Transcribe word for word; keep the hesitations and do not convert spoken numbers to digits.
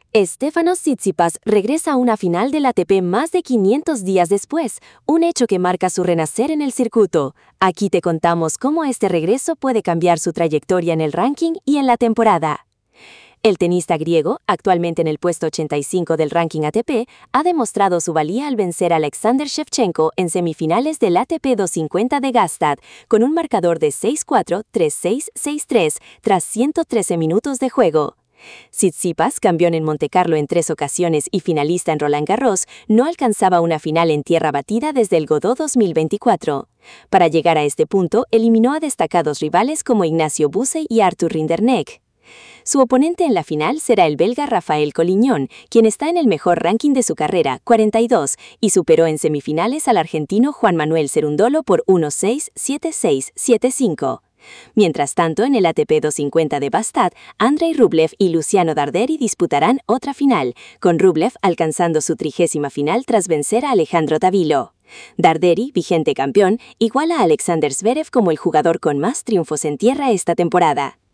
Stefanos Tsitsipas regresa a una final del A T P más de quinientos días después, un hecho que marca su renacer en el circuito. Aquí te contamos cómo este regreso puede cambiar su trayectoria en el ranking y en la temporada. El tenista griego, actualmente en el puesto ochenta y cinco del ranking A T P, ha demostrado su valía al vencer a Alexander Shevchenko en semifinales del A T P doscientos cincuenta de Gstaad, con un marcador de seis cuatro, tres seis, seis tres, tras ciento trece minutos de juego. Tsitsipas, campeón en Montecarlo en tres ocasiones y finalista en Roland Garros, no alcanzaba una final en tierra batida desde el Godó dos mil veinticuatro. Para llegar a este punto, eliminó a destacados rivales como Ignacio Buse y Arthur Rinderknech. Su oponente en la final será el belga Rafael Coliñón, quien está en el mejor ranking de su carrera, cuarenta y dos, y superó en semifinales al argentino Juan Manuel Cerundolo por uno seis, siete seis, siete cinco. Mientras tanto, en el A T P doscientos cincuenta de Bastad, Andrei Rublev y Luciano Darderi disputarán otra final, con Rublev alcanzando su trigésima final tras vencer a Alejandro Davilo. Darderi, vigente campeón, iguala a Alexander Zverev como el jugador con más triunfos en tierra esta temporada.